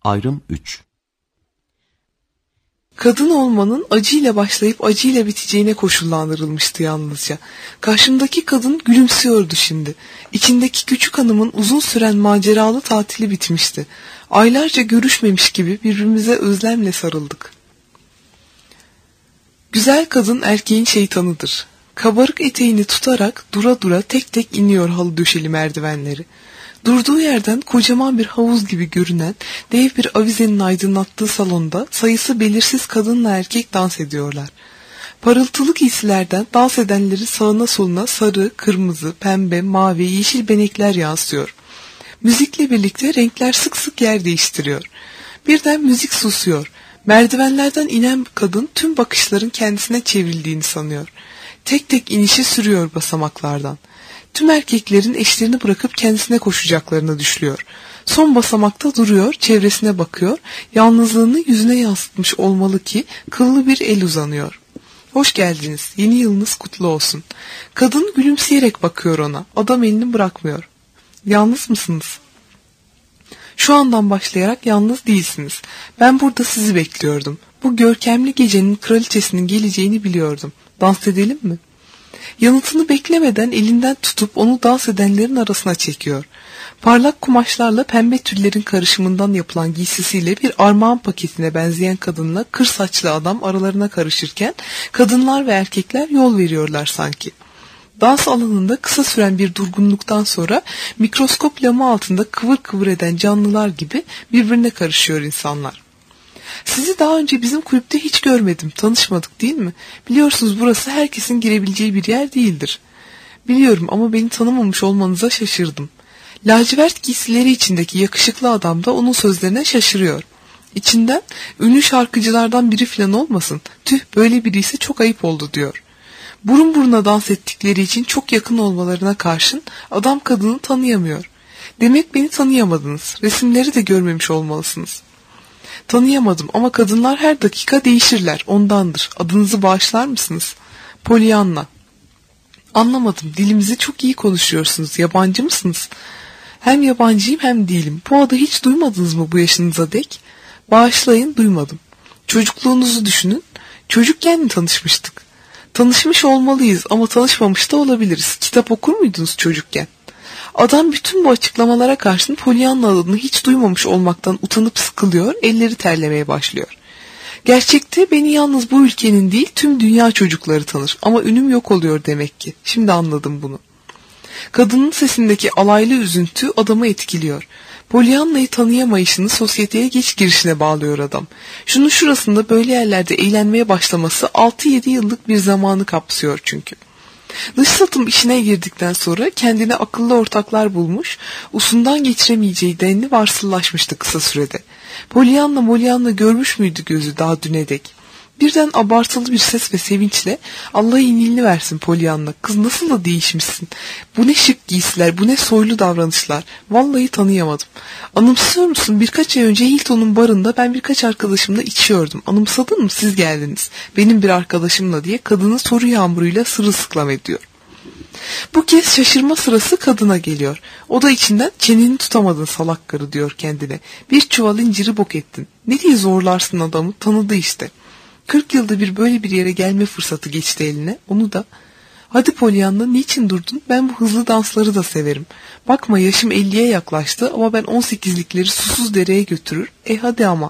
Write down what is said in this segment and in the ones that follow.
Ayrım 3. Kadın olmanın acıyla başlayıp acıyla biteceğine koşullandırılmıştı yalnızca. Karşımdaki kadın gülümsüyordu şimdi. İçindeki küçük hanımın uzun süren maceralı tatili bitmişti. Aylarca görüşmemiş gibi birbirimize özlemle sarıldık. Güzel kadın erkeğin şeytanıdır. Kabarık eteğini tutarak dura dura tek tek iniyor halı döşeli merdivenleri. Durduğu yerden kocaman bir havuz gibi görünen dev bir avizenin aydınlattığı salonda sayısı belirsiz kadınla erkek dans ediyorlar. Parıltılı giysilerden dans edenleri sağına soluna sarı, kırmızı, pembe, mavi, yeşil benekler yansıyor. Müzikle birlikte renkler sık sık yer değiştiriyor. Birden müzik susuyor. Merdivenlerden inen kadın tüm bakışların kendisine çevrildiğini sanıyor. Tek tek inişi sürüyor basamaklardan. Tüm erkeklerin eşlerini bırakıp kendisine koşacaklarını düşlüyor. Son basamakta duruyor, çevresine bakıyor. Yalnızlığını yüzüne yansıtmış olmalı ki kıllı bir el uzanıyor. Hoş geldiniz, yeni yılınız kutlu olsun. Kadın gülümseyerek bakıyor ona. Adam elini bırakmıyor. Yalnız mısınız? Şu andan başlayarak yalnız değilsiniz. Ben burada sizi bekliyordum. Bu görkemli gecenin kraliçesinin geleceğini biliyordum. Dans edelim mi? Yanıtını beklemeden elinden tutup onu dans edenlerin arasına çekiyor. Parlak kumaşlarla pembe tüllerin karışımından yapılan giysisiyle bir armağan paketine benzeyen kadınla kır saçlı adam aralarına karışırken kadınlar ve erkekler yol veriyorlar sanki. Dans alanında kısa süren bir durgunluktan sonra mikroskop lamı altında kıvır kıvır eden canlılar gibi birbirine karışıyor insanlar. Sizi daha önce bizim kulüpte hiç görmedim, tanışmadık değil mi? Biliyorsunuz burası herkesin girebileceği bir yer değildir. Biliyorum ama beni tanımamış olmanıza şaşırdım. Lacivert giysileri içindeki yakışıklı adam da onun sözlerine şaşırıyor. İçinden ünlü şarkıcılardan biri falan olmasın, tüh böyle biri ise çok ayıp oldu diyor. Burun buruna dans ettikleri için çok yakın olmalarına karşın adam kadını tanıyamıyor. Demek beni tanıyamadınız, resimleri de görmemiş olmalısınız. Tanıyamadım ama kadınlar her dakika değişirler, ondandır. Adınızı bağışlar mısınız? Pollyanna. Anlamadım, dilimizi çok iyi konuşuyorsunuz, yabancı mısınız? Hem yabancıyım hem değilim. Bu adı hiç duymadınız mı bu yaşınıza dek? Bağışlayın, duymadım. Çocukluğunuzu düşünün. Çocukken mi tanışmıştık? Tanışmış olmalıyız ama tanışmamış da olabiliriz. Kitap okur muydunuz çocukken? Adam bütün bu açıklamalara karşın Pollyanna adını hiç duymamış olmaktan utanıp sıkılıyor, elleri terlemeye başlıyor. Gerçekte beni yalnız bu ülkenin değil tüm dünya çocukları tanır ama ünüm yok oluyor demek ki. Şimdi anladım bunu. Kadının sesindeki alaylı üzüntü adamı etkiliyor. Pollyanna'yı tanıyamayışını sosyeteye geç girişine bağlıyor adam. Şunun şurasında böyle yerlerde eğlenmeye başlaması 6-7 yıllık bir zamanı kapsıyor çünkü. Dış satım işine girdikten sonra kendine akıllı ortaklar bulmuş, usundan geçiremeyeceği denli varsıllaşmıştı kısa sürede. Pollyanna görmüş müydü gözü daha düne dek? Birden abartılı bir ses ve sevinçle Allah iyiliğini versin Pollyanna, kız nasıl da değişmişsin. Bu ne şık giysiler, bu ne soylu davranışlar. Vallahi tanıyamadım. Anımsıyor musun birkaç ay önce Hilton'un barında ben birkaç arkadaşımla içiyordum. Anımsadın mı siz geldiniz benim bir arkadaşımla diye kadını soru yağmuruyla sırılsıklam ediyor. Bu kez şaşırma sırası kadına geliyor. O da içinden çeneni tutamadın salak karı diyor kendine. Bir çuval inciri bok ettin. Ne diye zorlarsın adamı, tanıdı işte. 40 yılda bir böyle bir yere gelme fırsatı geçti eline. Onu da hadi Pollyanna niçin durdun? Ben bu hızlı dansları da severim. Bakma yaşım 50'ye yaklaştı ama ben 18'likleri susuz dereye götürür. Hadi ama.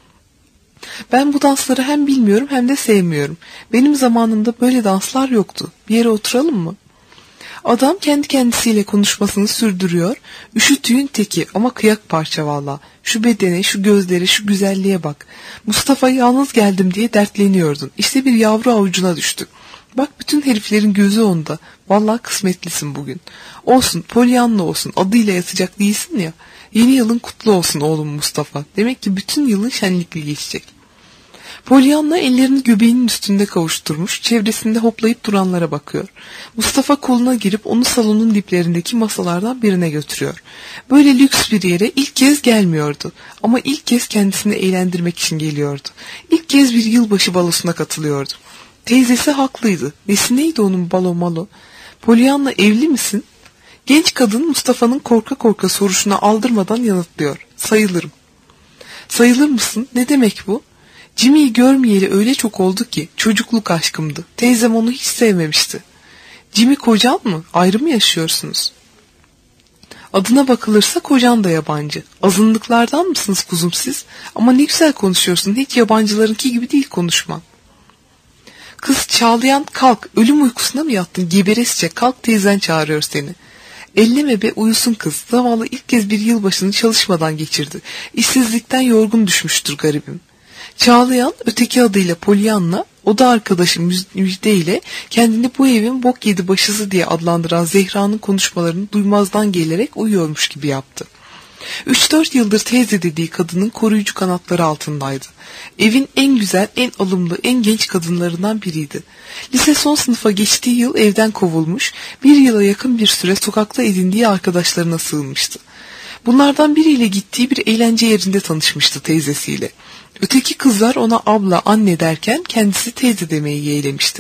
Ben bu dansları hem bilmiyorum hem de sevmiyorum. Benim zamanımda böyle danslar yoktu. Bir yere oturalım mı? Adam kendi kendisiyle konuşmasını sürdürüyor. Üşütüğün teki ama kıyak parça valla. Şu bedene, şu gözlere, şu güzelliğe bak. Mustafa yalnız geldim diye dertleniyordun. İşte bir yavru avucuna düştü. Bak bütün heriflerin gözü onda. Vallahi kısmetlisin bugün. Olsun, Pollyanna olsun. Adıyla yatacak değilsin ya. Yeni yılın kutlu olsun oğlum Mustafa. Demek ki bütün yılın şenlikli geçecek. Pollyanna ellerini göbeğinin üstünde kavuşturmuş, çevresinde hoplayıp duranlara bakıyor. Mustafa koluna girip onu salonun diplerindeki masalardan birine götürüyor. Böyle lüks bir yere ilk kez gelmiyordu ama ilk kez kendisini eğlendirmek için geliyordu. İlk kez bir yılbaşı balosuna katılıyordu. Teyzesi haklıydı. Nesi neydi onun balo malo? Pollyanna evli misin? Genç kadın Mustafa'nın korka korka soruşuna aldırmadan yanıtlıyor. Sayılırım. Sayılır mısın? Ne demek bu? Jimmy'yi görmeyeli öyle çok oldu ki çocukluk aşkımdı. Teyzem onu hiç sevmemişti. Jimmy kocan mı? Ayrı mı yaşıyorsunuz? Adına bakılırsa kocan da yabancı. Azınlıklardan mısınız kuzum siz? Ama ne güzel konuşuyorsun. Hiç yabancılarınki gibi değil konuşman. Kız çağlayan kalk. Ölüm uykusuna mı yattın? Geberesçe kalk, teyzen çağırıyor seni. Elleme be, uyusun kız. Zavallı ilk kez bir yılbaşını çalışmadan geçirdi. İşsizlikten yorgun düşmüştür garibim. Çağlayan öteki adıyla Pollyanna, o da arkadaşı Müjde ile kendini bu evin bok yedi başısı diye adlandıran Zehra'nın konuşmalarını duymazdan gelerek uyuyormuş gibi yaptı. 3-4 yıldır teyze dediği kadının koruyucu kanatları altındaydı. Evin en güzel, en alımlı, en genç kadınlarından biriydi. Lise son sınıfa geçtiği yıl evden kovulmuş, bir yıla yakın bir süre sokakta edindiği arkadaşlarına sığınmıştı. Bunlardan biriyle gittiği bir eğlence yerinde tanışmıştı teyzesiyle. Öteki kızlar ona abla, anne derken kendisi teyze demeyi yeğlemişti.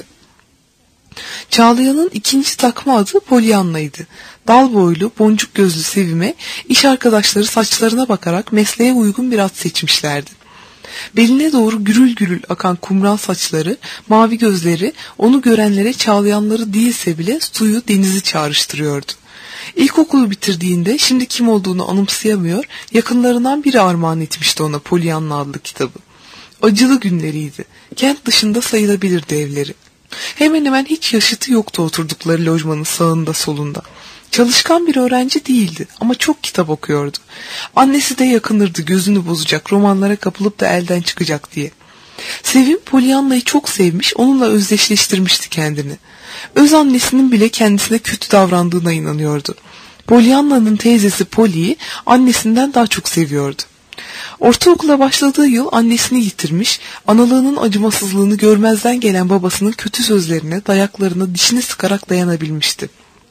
Çağlayan'ın ikinci takma adı Pollyanna'ydı. Dal boylu, boncuk gözlü Sevim'e iş arkadaşları saçlarına bakarak mesleğe uygun bir ad seçmişlerdi. Beline doğru gürül gürül akan kumral saçları, mavi gözleri onu görenlere Çağlayanları değilse bile suyu, denizi çağrıştırıyordu. İlkokulu bitirdiğinde şimdi kim olduğunu anımsayamıyor, yakınlarından biri armağan etmişti ona Pollyanna adlı kitabı. Acılı günleriydi. Kent dışında sayılabilirdi evleri. Hemen hemen hiç yaşıtı yoktu oturdukları lojmanın sağında solunda. Çalışkan bir öğrenci değildi ama çok kitap okuyordu. Annesi de yakınırdı gözünü bozacak, romanlara kapılıp da elden çıkacak diye. Sevim Pollyanna'yı çok sevmiş, onunla özdeşleştirmişti kendini. Öz annesinin bile kendisine kötü davrandığına inanıyordu. Pollyanna'nın teyzesi Polly'yi annesinden daha çok seviyordu. Ortaokula başladığı yıl annesini yitirmiş, analığının acımasızlığını görmezden gelen babasının kötü sözlerine, dayaklarına dişini sıkarak dayanabilmişti.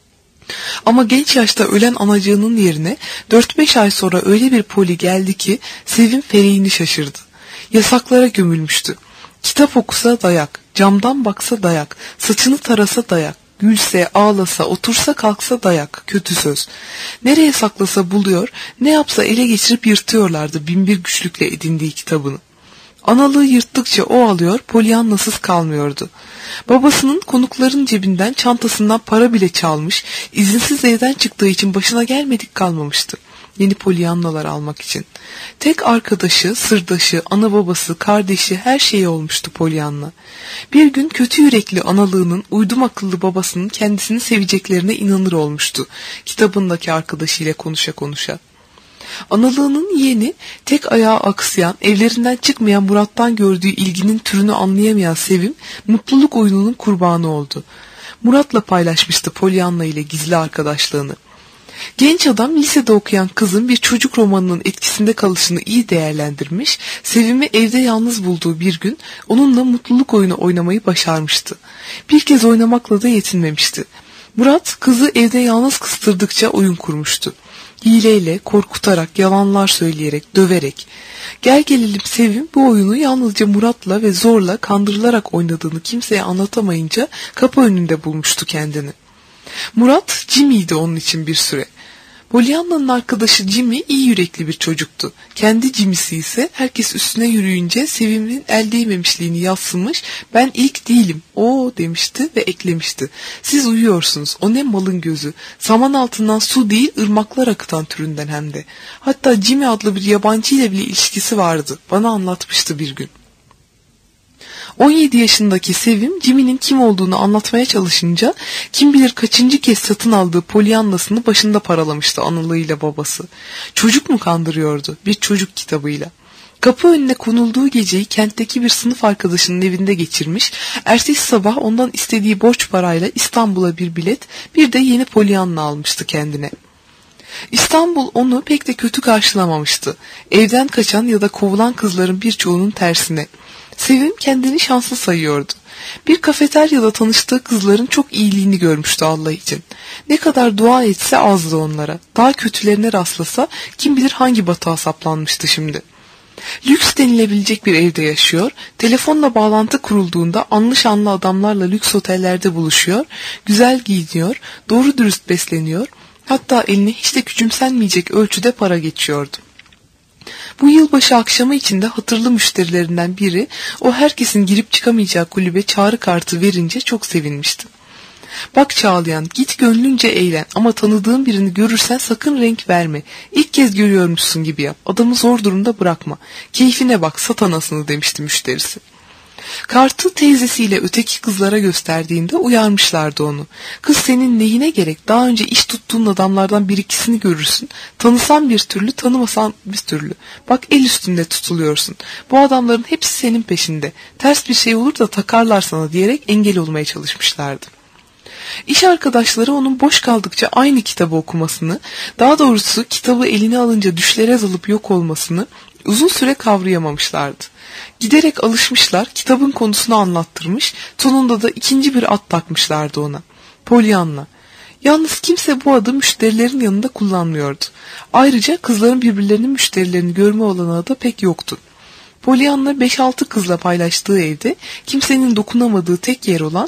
Ama genç yaşta ölen anacığının yerine 4-5 ay sonra öyle bir Polly geldi ki Sevim feleğini şaşırdı. Yasaklara gömülmüştü. Kitap okusa dayak, camdan baksa dayak, saçını tarasa dayak, gülse, ağlasa, otursa kalksa dayak, kötü söz. Nereye saklasa buluyor, ne yapsa ele geçirip yırtıyorlardı binbir güçlükle edindiği kitabını. Analığı yırttıkça o alıyor, Pollyanna'sız kalmıyordu. Babasının konukların cebinden, çantasından para bile çalmış, izinsiz evden çıktığı için başına gelmedik kalmamıştı. Yeni Pollyanna'lar almak için. Tek arkadaşı, sırdaşı, ana babası, kardeşi, her şeyi olmuştu Pollyanna. Bir gün kötü yürekli analığının, uydum akıllı babasının kendisini seveceklerine inanır olmuştu. Kitabındaki arkadaşıyla konuşa konuşa. Analığının yeğeni, tek ayağı aksayan, evlerinden çıkmayan Murat'tan gördüğü ilginin türünü anlayamayan Sevim, mutluluk oyununun kurbanı oldu. Murat'la paylaşmıştı Pollyanna ile gizli arkadaşlığını. Genç adam lisede okuyan kızın bir çocuk romanının etkisinde kalışını iyi değerlendirmiş, Sevim'i evde yalnız bulduğu bir gün onunla mutluluk oyunu oynamayı başarmıştı. Bir kez oynamakla da yetinmemişti. Murat kızı evde yalnız kıstırdıkça oyun kurmuştu. Hileyle, korkutarak, yalanlar söyleyerek, döverek. Gel gelelim Sevim bu oyunu yalnızca Murat'la ve zorla kandırılarak oynadığını kimseye anlatamayınca kapı önünde bulmuştu kendini. Murat, Jimmy'ydi onun için bir süre. Pollyanna'nın arkadaşı Jimmy iyi yürekli bir çocuktu. Kendi Jimmy'si ise herkes üstüne yürüyünce Sevim'in el değmemişliğini yadsımış, ben ilk değilim, o demişti ve eklemişti. Siz uyuyorsunuz, o ne malın gözü, saman altından su değil ırmaklar akıtan türünden hem de. Hatta Jimmy adlı bir yabancı ile bile ilişkisi vardı, bana anlatmıştı bir gün. 17 yaşındaki Sevim, Jimmy'nin kim olduğunu anlatmaya çalışınca kim bilir kaçıncı kez satın aldığı Pollyanna'sını başında paralamıştı analığıyla babası. Çocuk mu kandırıyordu? Bir çocuk kitabıyla. Kapı önüne konulduğu geceyi kentteki bir sınıf arkadaşının evinde geçirmiş, ertesi sabah ondan istediği borç parayla İstanbul'a bir bilet, bir de yeni Pollyanna almıştı kendine. İstanbul onu pek de kötü karşılamamıştı. Evden kaçan ya da kovulan kızların birçoğunun tersine. Sevim kendini şanslı sayıyordu. Bir kafeteryada tanıştığı kızların çok iyiliğini görmüştü Allah için. Ne kadar dua etse azdı onlara. Daha kötülerine rastlasa kim bilir hangi batağa saplanmıştı şimdi. Lüks denilebilecek bir evde yaşıyor, telefonla bağlantı kurulduğunda anlı şanlı adamlarla lüks otellerde buluşuyor, güzel giyiniyor, doğru dürüst besleniyor, hatta eline hiç de küçümsenmeyecek ölçüde para geçiyordu. Bu yılbaşı akşamı içinde hatırlı müşterilerinden biri o herkesin girip çıkamayacağı kulübe çağrı kartı verince çok sevinmişti. Bak Çağlayan, git gönlünce eğlen ama tanıdığın birini görürsen sakın renk verme. İlk kez görüyormuşsun gibi yap. Adamı zor durumda bırakma. Keyfine bak, sat anasını demişti müşterisi. Kartı teyzesiyle öteki kızlara gösterdiğinde uyarmışlardı onu. Kız senin neyine gerek? Daha önce iş tuttuğun adamlardan bir ikisini görürsün. Tanısan bir türlü, tanımasan bir türlü. Bak el üstünde tutuluyorsun. Bu adamların hepsi senin peşinde. Ters bir şey olur da takarlar sana diyerek engel olmaya çalışmışlardı. İş arkadaşları onun boş kaldıkça aynı kitabı okumasını, daha doğrusu kitabı eline alınca düşlere azalıp yok olmasını uzun süre kavrayamamışlardı. Giderek alışmışlar, kitabın konusunu anlattırmış, sonunda da ikinci bir ad takmışlardı ona. Pollyanna. Yalnız kimse bu adı müşterilerin yanında kullanmıyordu. Ayrıca kızların birbirlerinin müşterilerini görme olanağı da pek yoktu. Pollyanna 5-6 kızla paylaştığı evde kimsenin dokunamadığı tek yer olan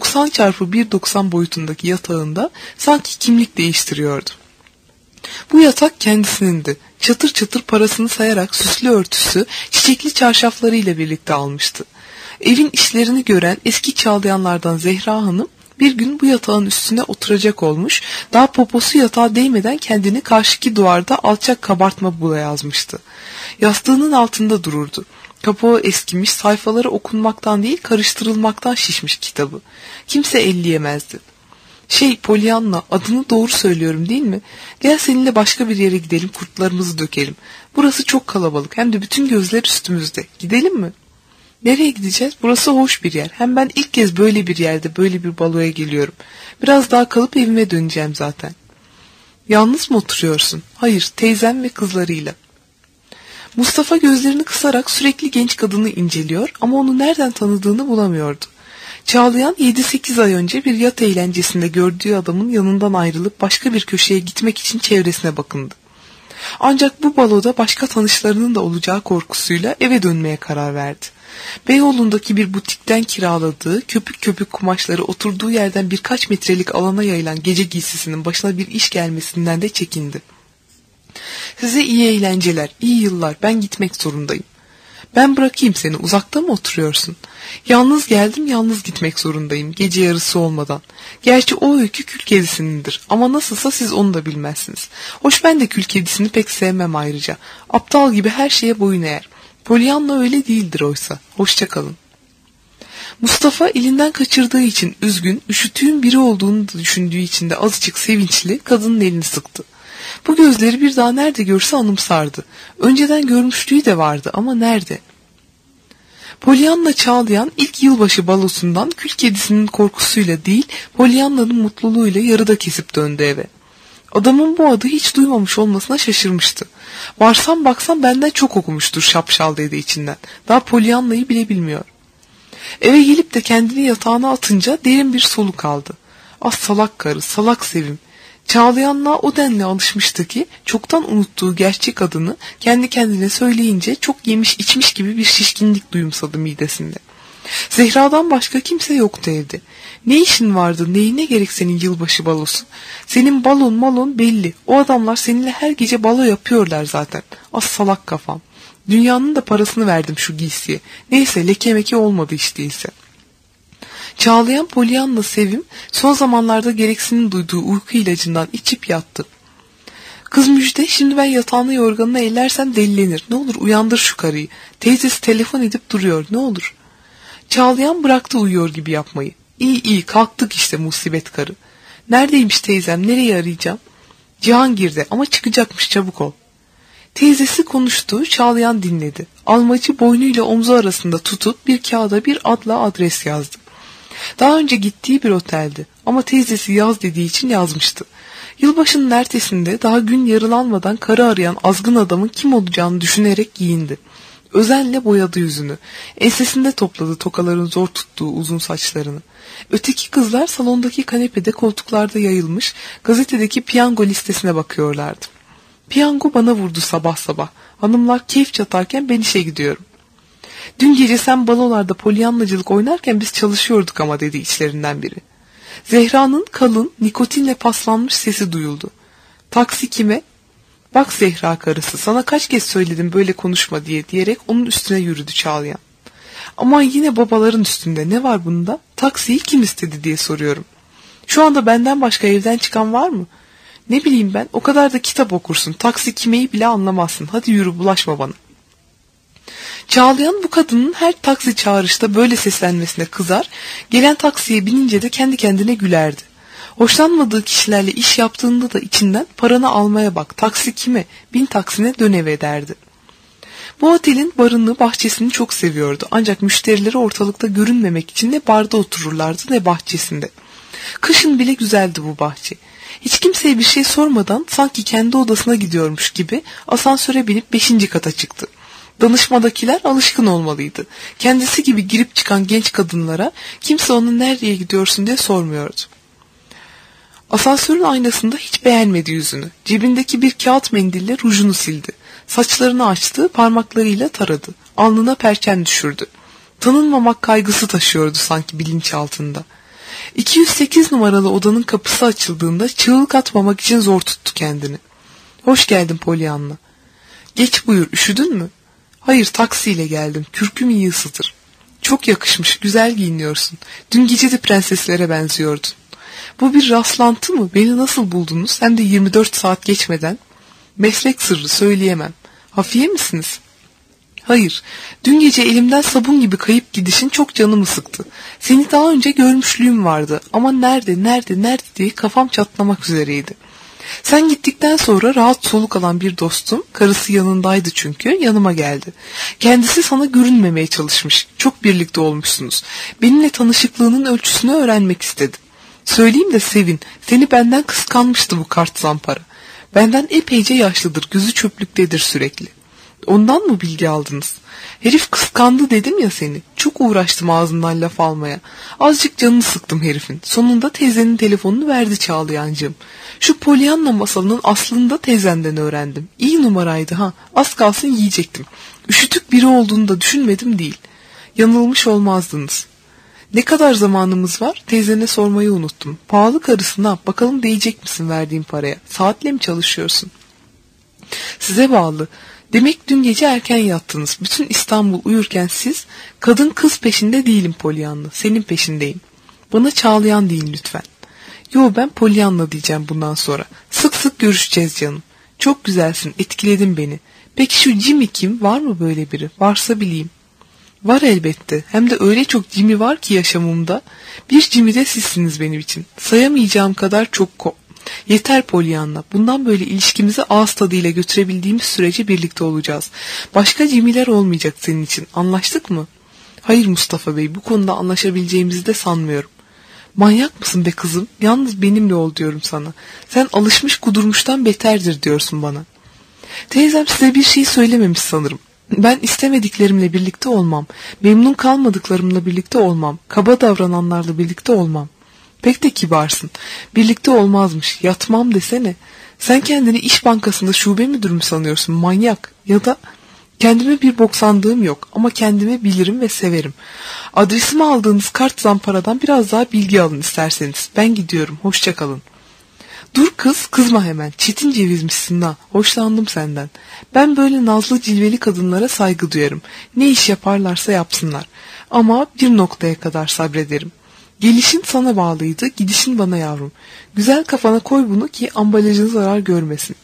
90x1.90 boyutundaki yatağında sanki kimlik değiştiriyordu. Bu yatak kendisindi. Çatır çatır parasını sayarak süslü örtüsü, çiçekli çarşaflarıyla birlikte almıştı. Evin işlerini gören eski Çağlayanlardan Zehra Hanım bir gün bu yatağın üstüne oturacak olmuş, daha poposu yatağa değmeden kendini karşıki duvarda alçak kabartma bula yazmıştı. Yastığının altında dururdu. Kapağı eskimiş, sayfaları okunmaktan değil karıştırılmaktan şişmiş kitabı. Kimse elleyemezdi. Pollyanna, adını doğru söylüyorum değil mi? Gel seninle başka bir yere gidelim, kurtlarımızı dökelim. Burası çok kalabalık, hem de bütün gözler üstümüzde. Gidelim mi? Nereye gideceğiz? Burası hoş bir yer. Hem ben ilk kez böyle bir yerde, böyle bir baloya geliyorum. Biraz daha kalıp evime döneceğim zaten. Yalnız mı oturuyorsun? Hayır, teyzem ve kızlarıyla. Mustafa gözlerini kısarak sürekli genç kadını inceliyor ama onu nereden tanıdığını bulamıyordu. Çağlayan 7-8 ay önce bir yat eğlencesinde gördüğü adamın yanından ayrılıp başka bir köşeye gitmek için çevresine bakındı. Ancak bu baloda başka tanışlarının da olacağı korkusuyla eve dönmeye karar verdi. Beyoğlu'ndaki bir butikten kiraladığı köpük köpük kumaşları oturduğu yerden birkaç metrelik alana yayılan gece giysisinin başına bir iş gelmesinden de çekindi. Size iyi eğlenceler, iyi yıllar, ben gitmek zorundayım. Ben bırakayım seni, uzakta mı oturuyorsun? Yalnız geldim, yalnız gitmek zorundayım, gece yarısı olmadan. Gerçi o öykü kül kedisinindir ama nasılsa siz onu da bilmezsiniz. Hoş, ben de kül kedisini pek sevmem ayrıca. Aptal gibi her şeye boyun eğer. Pollyanna öyle değildir oysa. Hoşça kalın. Mustafa elinden kaçırdığı için üzgün, üşütüğün biri olduğunu düşündüğü için de azıcık sevinçli kadının elini sıktı. Bu gözleri bir daha nerede görse anımsardı. Önceden görmüşlüğü de vardı ama nerede? Pollyanna Çağlayan ilk yılbaşı balosundan kül kedisinin korkusuyla değil, Pollyanna'nın mutluluğuyla yarıda kesip döndü eve. Adamın bu adı hiç duymamış olmasına şaşırmıştı. Varsam baksam benden çok okumuştur şapşal dedi içinden. Daha Pollyanna'yı bile bilmiyor. Eve gelip de kendini yatağına atınca derin bir soluk aldı. Ah salak karı, salak Sevim. Çağlayanlığa o denli alışmıştı ki çoktan unuttuğu gerçek adını kendi kendine söyleyince çok yemiş içmiş gibi bir şişkinlik duyumsadı midesinde. Zehra'dan başka kimse yoktu evde. Ne işin vardı, neyine gerek senin yılbaşı balosu? Senin balon malon belli. O adamlar seninle her gece balo yapıyorlar zaten. Az salak kafam. Dünyanın da parasını verdim şu giysiye. Neyse leke meke olmadı hiç değilse. Çağlayan Pollyanna Sevim son zamanlarda gereksinim duyduğu uyku ilacından içip yattı. Kız müjde, şimdi ben yatağını yorganına ellersem delilenir. Ne olur uyandır şu karıyı. Teyzesi telefon edip duruyor, ne olur. Çağlayan bıraktı uyuyor gibi yapmayı. İyi kalktık işte musibet karı. Neredeymiş teyzem, nereye arayacağım? Cihangir'de ama çıkacakmış, çabuk ol. Teyzesi konuştu, Çağlayan dinledi. Almacı boynuyla omzu arasında tutup bir kağıda bir adla adres yazdı. Daha önce gittiği bir oteldi ama teyzesi yaz dediği için yazmıştı. Yılbaşının ertesinde daha gün yarılanmadan karı arayan azgın adamın kim olacağını düşünerek giyindi. Özenle boyadı yüzünü. Ensesinde topladı tokaların zor tuttuğu uzun saçlarını. Öteki kızlar salondaki kanepede koltuklarda yayılmış gazetedeki piyango listesine bakıyorlardı. Piyango bana vurdu sabah sabah. Hanımlar keyif çatarken ben işe gidiyorum. Dün gece sen balolarda polyanlacılık oynarken biz çalışıyorduk ama dedi içlerinden biri. Zehra'nın kalın, nikotinle paslanmış sesi duyuldu. Taksi kime? Bak Zehra karısı, sana kaç kez söyledim böyle konuşma diye diyerek onun üstüne yürüdü Çağlayan. Aman yine babaların üstünde, ne var bunda? Taksiyi kim istedi diye soruyorum. Şu anda benden başka evden çıkan var mı? Ne bileyim ben, o kadar da kitap okursun, taksi kimeyi bile anlamazsın, hadi yürü bulaşma bana. Çağlayan bu kadının her taksi çağrışta böyle seslenmesine kızar, gelen taksiye binince de kendi kendine gülerdi. Hoşlanmadığı kişilerle iş yaptığında da içinden paranı almaya bak, taksi kime, bin taksine dön eve derdi. Bu otelin barını, bahçesini çok seviyordu, ancak müşterileri ortalıkta görünmemek için ne barda otururlardı ne bahçesinde. Kışın bile güzeldi bu bahçe. Hiç kimseye bir şey sormadan sanki kendi odasına gidiyormuş gibi asansöre binip 5. kata çıktı. Danışmadakiler alışkın olmalıydı. Kendisi gibi girip çıkan genç kadınlara kimse onun nereye gidiyorsun diye sormuyordu. Asansörün aynasında hiç beğenmedi yüzünü. Cebindeki bir kağıt mendille rujunu sildi. Saçlarını açtı, parmaklarıyla taradı. Alnına perçem düşürdü. Tanınmamak kaygısı taşıyordu sanki bilinçaltında. 208 numaralı odanın kapısı açıldığında çığlık atmamak için zor tuttu kendini. Hoş geldin Pollyanna. Geç buyur, üşüdün mü? Hayır, taksiyle geldim, kürküm iyi ısıtır. Çok yakışmış, güzel giyiniyorsun. Dün gece de prenseslere benziyordun. Bu bir rastlantı mı? Beni nasıl buldunuz? Hem de 24 saat geçmeden. Meslek sırrı, söyleyemem. Hafiye misiniz? Hayır. Dün gece elimden sabun gibi kayıp gidişin çok canımı sıktı. Seni daha önce görmüşlüğüm vardı ama nerede diye kafam çatlamak üzereydi. Sen gittikten sonra rahat soluk alan bir dostum, karısı yanındaydı çünkü, yanıma geldi. Kendisi sana görünmemeye çalışmış. Çok birlikte olmuşsunuz. Benimle tanışıklığının ölçüsünü öğrenmek istedi. Söyleyeyim de sevin. Seni benden kıskanmıştı bu kart zampara. Benden epeyce yaşlıdır. Gözü çöplüktedir sürekli. Ondan mı bilgi aldınız? Herif kıskandı dedim ya seni. Çok uğraştım ağzından laf almaya. Azıcık canını sıktım herifin. Sonunda teyzenin telefonunu verdi Çağlayancığım. Şu Pollyanna masalının aslını da teyzenden öğrendim. İyi numaraydı ha. Az kalsın yiyecektim. Üşütük biri olduğunu da düşünmedim değil. Yanılmış olmazdınız. Ne kadar zamanımız var? Teyzene sormayı unuttum. Pahalı karısına bakalım değecek misin verdiğim paraya? Saatle mi çalışıyorsun? Size bağlı. Demek dün gece erken yattınız. Bütün İstanbul uyurken siz, kadın kız peşinde değilim Pollyanna. Senin peşindeyim. Bana Çağlayan deyin lütfen. Yo, ben Pollyanna diyeceğim bundan sonra. Sık sık görüşeceğiz canım. Çok güzelsin, etkiledin beni. Peki şu Jimmy kim? Var mı böyle biri? Varsa bileyim. Var elbette. Hem de öyle çok Jimmy var ki yaşamımda. Bir Jimmy de sizsiniz benim için. Sayamayacağım kadar çok Yeter Pollyanna. Bundan böyle ilişkimizi ağız tadıyla götürebildiğimiz sürece birlikte olacağız. Başka Jimmy'ler olmayacak senin için. Anlaştık mı? Hayır Mustafa Bey, bu konuda anlaşabileceğimizi de sanmıyorum. Manyak mısın be kızım? Yalnız benimle ol diyorum sana. Sen alışmış kudurmuştan beterdir diyorsun bana. Teyzem size bir şey söylememiş sanırım. Ben istemediklerimle birlikte olmam. Memnun kalmadıklarımla birlikte olmam. Kaba davrananlarla birlikte olmam. Pek de kibarsın. Birlikte olmazmış. Yatmam desene. Sen kendini İş Bankası'nda şube müdürü mü sanıyorsun? Manyak. Ya da kendime bir bok sandığım yok ama kendimi bilirim ve severim. Adresimi aldığınız kart zamparadan biraz daha bilgi alın isterseniz. Ben gidiyorum. Hoşça kalın. Dur kız, kızma hemen. Çetin cevizmişsin ha. Hoşlandım senden. Ben böyle nazlı cilveli kadınlara saygı duyarım. Ne iş yaparlarsa yapsınlar. Ama bir noktaya kadar sabrederim. Gelişin sana bağlıydı, gidişin bana yavrum. Güzel kafana koy bunu ki ambalajın zarar görmesin.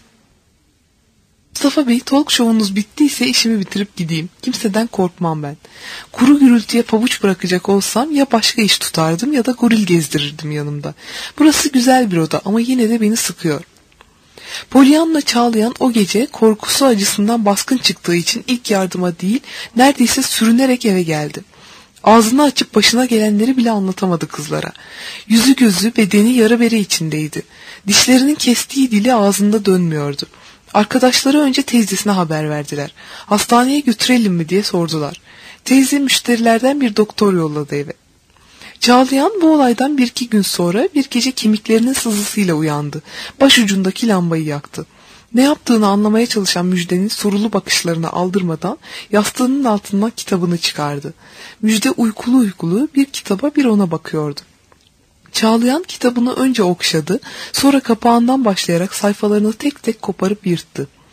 Mustafa Bey, talk show'unuz bittiyse işimi bitirip gideyim. Kimseden korkmam ben. Kuru gürültüye pabuç bırakacak olsam ya başka iş tutardım ya da goril gezdirirdim yanımda. Burası güzel bir oda ama yine de beni sıkıyor. Pollyanna Çağlayan o gece korkusu acısından baskın çıktığı için ilk yardıma değil, neredeyse sürünerek eve geldi. Ağzını açıp başına gelenleri bile anlatamadı kızlara. Yüzü gözü bedeni yara bere içindeydi. Dişlerinin kestiği dili ağzında dönmüyordu. Arkadaşları önce teyzesine haber verdiler. Hastaneye götürelim mi diye sordular. Teyze müşterilerden bir doktor yolladı eve. Çağlayan bu olaydan 1-2 gün sonra bir gece kemiklerinin sızısıyla uyandı. Başucundaki lambayı yaktı. Ne yaptığını anlamaya çalışan Müjde'nin sorulu bakışlarına aldırmadan yastığının altından kitabını çıkardı. Müjde uykulu uykulu bir kitaba bir ona bakıyordu. Çağlayan kitabını önce okşadı, sonra kapağından başlayarak sayfalarını tek tek koparıp yırttı.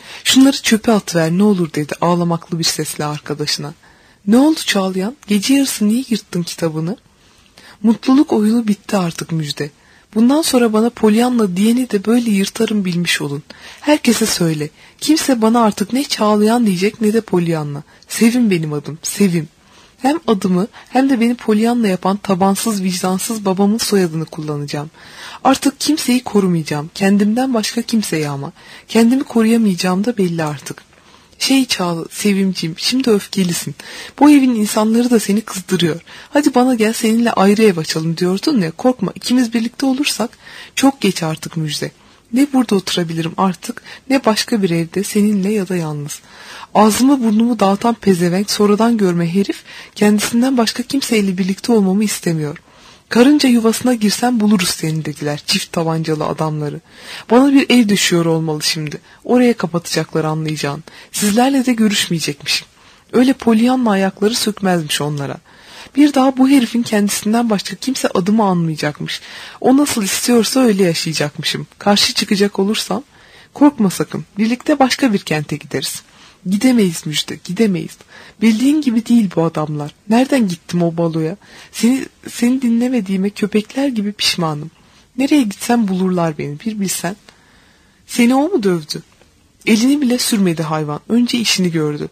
Şunları çöpe atıver ne olur dedi ağlamaklı bir sesle arkadaşına. Ne oldu Çağlayan? Gece yarısı niye yırttın kitabını? Mutluluk oyunu bitti artık Müjde. Bundan sonra bana Pollyanna diyeni de böyle yırtarım bilmiş olun. Herkese söyle. Kimse bana artık ne Çağlayan diyecek ne de Pollyanna. Sevim benim adım, Sevim. Hem adımı hem de beni Pollyanna yapan tabansız vicdansız babamın soyadını kullanacağım. Artık kimseyi korumayacağım. Kendimden başka kimseyi ama. Kendimi koruyamayacağım da belli artık. Çağla, Sevimciğim, şimdi öfkelisin. Bu evin insanları da seni kızdırıyor. Hadi bana gel seninle ayrı ev açalım diyordun ya. Korkma, ikimiz birlikte olursak çok geç artık Müjde. Ne burada oturabilirim artık ne başka bir evde seninle ya da yalnız. Ağzımı burnumu dağıtan pezevenk sonradan görme herif kendisinden başka kimseyle birlikte olmamı istemiyor. Karınca yuvasına girsen buluruz seni dediler çift tabancalı adamları. Bana bir ev düşüyor olmalı şimdi. Oraya kapatacaklar anlayacağın. Sizlerle de görüşmeyecekmişim. Öyle Pollyanna ayakları sökmezmiş onlara. Bir daha bu herifin kendisinden başka kimse adımı anmayacakmış. O nasıl istiyorsa öyle yaşayacakmışım. Karşı çıkacak olursam korkma sakın. Birlikte başka bir kente gideriz. Gidemeyiz Müjde, gidemeyiz. Bildiğin gibi değil bu adamlar. Nereden gittim o baloya? Seni dinlemediğime köpekler gibi pişmanım. Nereye gitsem bulurlar beni, bir bilsen. Seni o mu dövdü? Elini bile sürmedi hayvan. Önce işini gördü.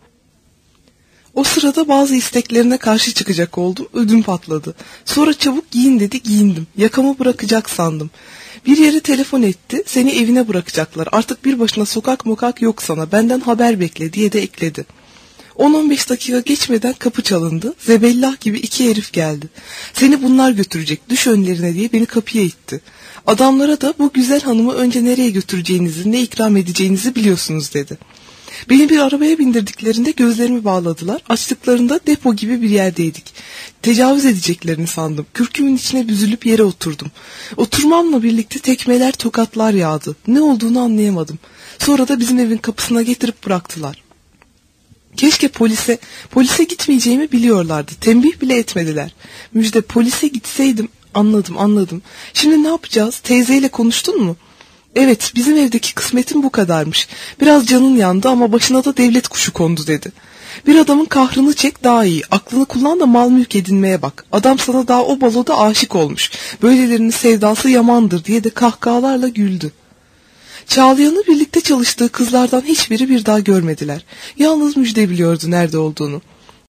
O sırada bazı isteklerine karşı çıkacak oldum. Ödüm patladı. Sonra çabuk giyin dedi, giyindim. Yakamı bırakacak sandım. Bir yere telefon etti. Seni evine bırakacaklar. Artık bir başına sokak mokak yok sana. Benden haber bekle diye de ekledi. 10-15 dakika geçmeden kapı çalındı. Zebellah gibi iki herif geldi. Seni bunlar götürecek. Düş önlerine diye beni kapıya itti. Adamlara da bu güzel hanımı önce nereye götüreceğinizi, ne ikram edeceğinizi biliyorsunuz dedi. Beni bir arabaya bindirdiklerinde gözlerimi bağladılar. Açtıklarında depo gibi bir yerdeydik. Tecavüz edeceklerini sandım. Kürkümün içine büzülüp yere oturdum. Oturmamla birlikte tekmeler, tokatlar yağdı. Ne olduğunu anlayamadım. Sonra da bizim evin kapısına getirip bıraktılar. Keşke polise gitmeyeceğimi biliyorlardı. Tembih bile etmediler. Müjde, polise gitseydim. Anladım. Şimdi ne yapacağız? Teyzeyle konuştun mu? Evet, bizim evdeki kısmetim bu kadarmış. Biraz canın yandı ama başına da devlet kuşu kondu dedi. Bir adamın kahrını çek daha iyi. Aklını kullan da mal mülk edinmeye bak. Adam sana daha o baloda aşık olmuş. Böylelerinin sevdası yamandır diye de kahkahalarla güldü. Çağlayan'ı birlikte çalıştığı kızlardan hiçbiri bir daha görmediler. Yalnız Müjde biliyordu nerede olduğunu.